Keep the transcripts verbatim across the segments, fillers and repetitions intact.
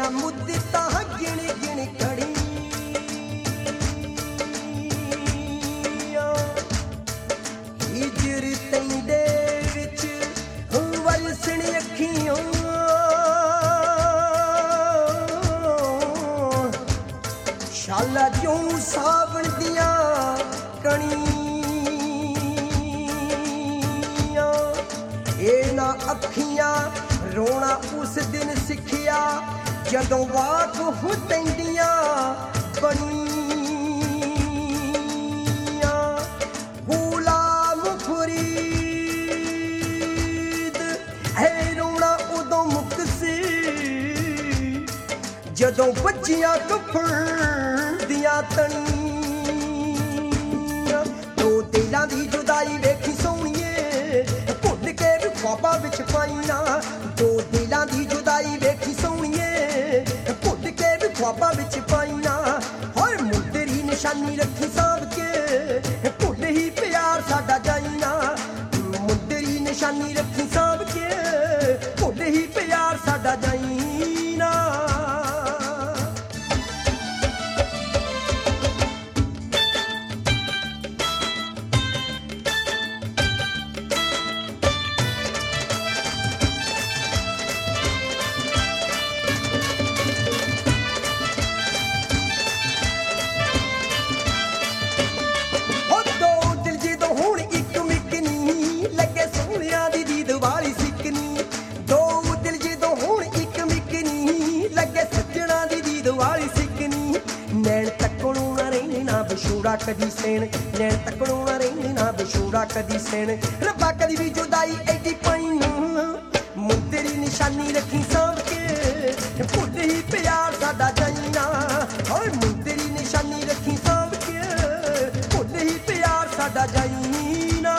ਮੁੱਦਤਾਂ ਗਿਣ ਗਿਣ ਘੜੀਆਂ ਹਿਜਰ ਤੈਂਦੇ ਵਿੱਚ ਵਰਸਣ ਅੱਖੀਆਂ ਸ਼ਾਲਾ ਜਿਉਂ ਸਾਵਣ ਦੀਆਂ ਕਣੀਆਂ ਇਹਨਾਂ ਅੱਖੀਆਂ ਰੋਣਾ ਉਸ ਦਿਨ ਸਿੱਖਿਆ ਜਦੋਂ ਵਾਕ ਹੋ ਤੈਂਦੀਆਂ ਬਣੀਆਂ ਗੁਲਾਮ ਫਰੀਦ ਹੈ ਰੋਣਾ ਉਦੋਂ ਮੁੱਕ ਸੀ ਜਦੋਂ ਬੱਚੀਆਂ ਕਫਨ ਦੀਆਂ ਤਣੀਆਂ ਦੋ ਦਿਲਾਂ ਦੀ ਜੁਦਾਈ ਵੇਖੀ ਸੋਹਣੀਏ ਭੁੱਲ ਕੇ ਵੀ ख्वाबां ਵਿੱਚ ਪਾਈਆਂ ਦੋ ਦਿਲਾਂ ਦੀ ਜੁਦਾਈ ਵੇਖੀ ਸੋਹਣੀਏ ਭੁੱਲ ਕੇ ਵੀ ख्वाबां ਵਿੱਚ ਪਾਈਆਂ ਹੋਏ ਮੁੰਦਰੀ ਨਿਸ਼ਾਨੀ ਰੱਖੀ ਸਾਂਭ ਕੇ ਭੁੱਲ ਹੀ ਪਿਆਰ ਸਾਡਾ ਜਾਈਨਾ ਮੁੰਦਰੀ ਨਿਸ਼ਾਨੀ ਰੱਖੀ ਸਾਂਭ ਕੇ ਭੁੱਲ ਹੀ ਪਿਆਰ ਸਾਡਾ ਜਾਈਨਾ ਵਿਛੋੜਾ ਕਦੀ ਸੈਣ ਨੈਣ ਤੱਕਣੋਂ ਨਾ ਰਹਿੰਦੀ ਨਾ ਵਿਛੋੜਾ ਕਦੀ ਸੈਣ ਰੱਬਾ ਕਦੀ ਵੀ ਜੁਦਾਈ ਐਡੀ ਪਾਈ ਮੁੰਦਰੀ ਨਿਸ਼ਾਨੀ ਰੱਖੀ ਸਾਂਭ ਕੇ ਭੁੱਲ ਹੀ ਪਿਆਰ ਸਾਡਾ ਜਾਈਨਾ ਓਏ ਮੁੰਦਰੀ ਨਿਸ਼ਾਨੀ ਰੱਖੀ ਸਾਂਭ ਕੇ ਭੁੱਲ ਹੀ ਪਿਆਰ ਸਾਡਾ ਜਾਈਨਾ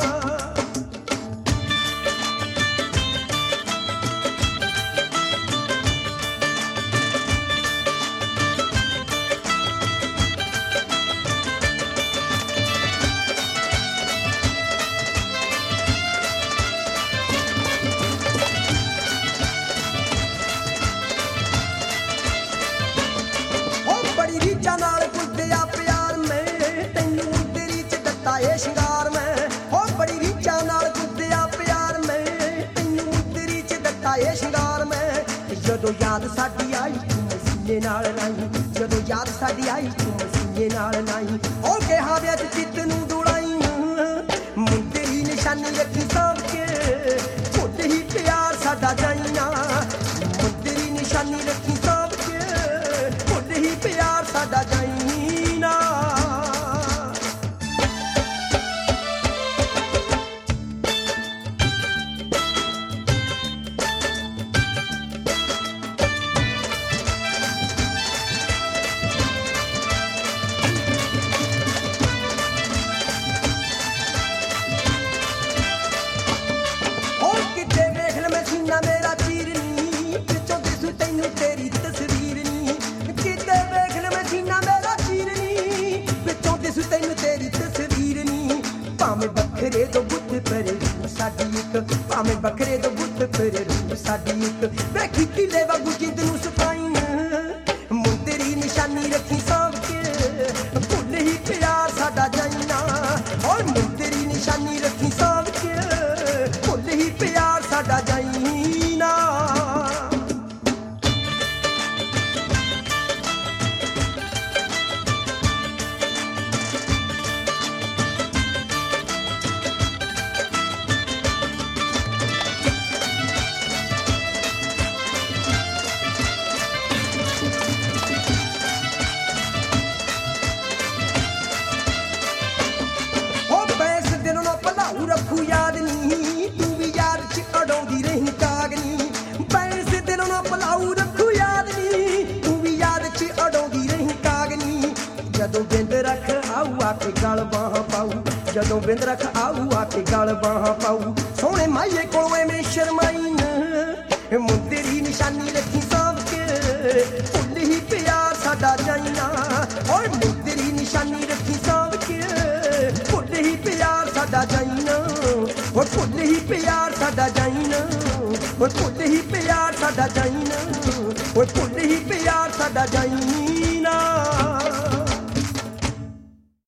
ਸ਼ਿੰਗਾਰ ਮੈਂ ਹੋ ਬੜੀ ਰੀਚਾਂ ਨਾਲ ਗੁੱਦਿਆ ਪਿਆਰ ਮੈਂ ਤੈਨੂੰ ਮੁੰਦਰੀ ਚ ਦਿੱਤਾ ਇਹ ਸ਼ਿੰਗਾਰ ਮੈਂ ਜਦੋਂ ਯਾਦ ਸਾਡੀ ਆਈ ਤੂੰ ਮਸੀਨੇ ਨਾਲ ਲਾਈ ਜਦੋਂ ਯਾਦ ਸਾਡੀ ਆਈ ਤੂੰ ਮਸੀਨੇ ਨਾਲ ਲਾਈ ਉਹ ਕਿਹਾ ਵਿੱਚ ਚਿੱਤ ਨੂੰ ਦੁਲਾਈ ਮੁੰਦਰੀ ਨਿਸ਼ਾਨੀ ਰੱਖੀ ਸਾਂਭ ਕੇ ਭੁੱਲ ਹੀ ਪਿਆਰ ਸਾਡਾ ਜਾਈਨਾ ਮੁੰਦਰੀ ਨਿਸ਼ਾਨੀ ਰੱਖੀ ਸਾਂਭ ਕੇ ਭੁੱਲ ਹੀ ਪਿਆਰ ਸਾਡਾ ਜਾਈਨਾ बखरे तो बुत पर साडी एक भावें बखरे तो बुत पर साडी एक वेखी किले वागू जिंद नूं सफाई मुंदरी निशानी रखी साँभ के भुੱਲ ही प्यार साडा जाईना और मुंदरी निशानी रखी साँभ के भुੱल ही प्यार साडा जाईना ਰੱਖੂ ਯਾਦ ਨੀ ਤੂੰ ਵੀ ਯਾਦ ਚ ਅਡਾਉਂਦੀ ਰਹੀ ਕਾਗਨੀ ਪੈਸੇ ਦਿਲੋਂ ਨਾ ਭੁਲਾਊ ਰੱਖੂ ਯਾਦ ਨੀ ਤੂੰ ਵੀ ਯਾਦ ਚ ਅਡਾਉਂਦੀ ਰਹੀ ਕਾਗਨੀ ਜਦੋਂ ਬਿੰਦ ਰੱਖ ਆਊ ਆ ਕੇ ਗਲ ਬਾਹ ਪਾਊ ਜਦੋਂ ਬਿੰਦ ਰੱਖ ਆਊ ਆ ਕੇ ਗਲ ਬਾਹ ਪਾਊ ਸੋਹਣੇ ਮਾਈਏ ਕੋਲੋਂ ਐਵੇਂ ਸ਼ਰਮਾਈ ਨਾ ਮੁੰਦਰੀ ਨਿਸ਼ਾਨੀ ਰੱਖੀ ਸਾਂਭ ਕੇ ਭੁੱਲ ਹੀ ਪਿਆਰ ਸਾਡਾ ਜਾਈਨਾ ਓਏ ਮੁੰਦਰੀ ਨਿਸ਼ਾਨੀ ਰੱਖੀ ਸਾਂਭ ਕੇ ਭੁੱਲ ਹੀ ਪਿਆਰ ਸਾਡਾ ਜਾਈਨਾ ਓ ਭੁੱਲ ਹੀ ਪਿਆਰ ਸਾਡਾ ਜਾਈਨਾ ਓ ਭੁੱਲ ਹੀ ਪਿਆਰ ਸਾਡਾ ਜਾਈਨਾ ਓ ਭੁੱਲ ਦਾ ਜਾਂ